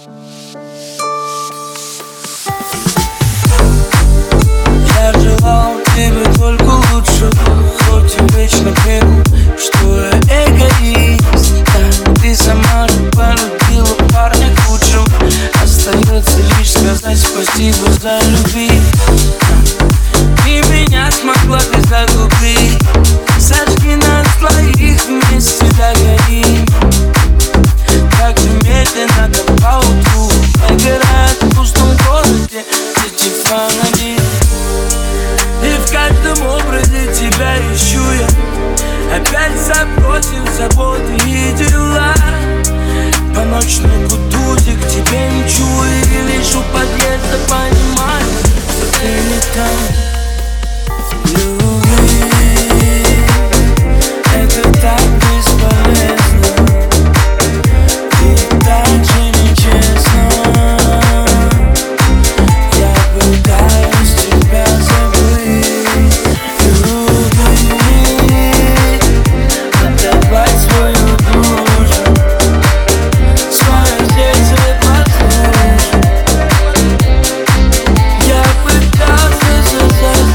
Я желал тебе только лучшего, хоть и вечно пел, что я эгоист. Да, ты сама же полюбила парня к лучшему. Остается лишь сказать спасибо за любви. Ты меня смогла ты загубить. Сожги нас двоих, вместе догорим. Как же медленно до поутру нагорает в пустом городе эти фонари. И в каждом образе тебя ищу я. Опять забросил заботы и дела. По ночному тузе к тебе мчу. И лишь у подъезда понимаю, что ты не там. Любви — это так бесполезно и так же нечестно. Я пытаюсь тебя забыть. Любить, отдавать свою душу, свое сердце послушать. Я пытался создать.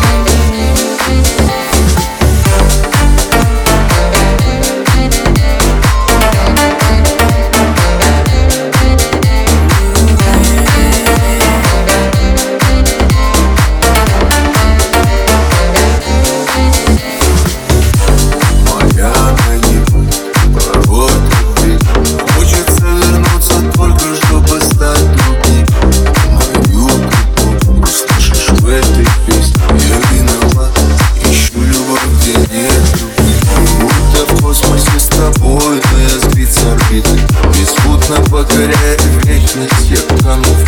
Беспутно покоряя вечность, я тону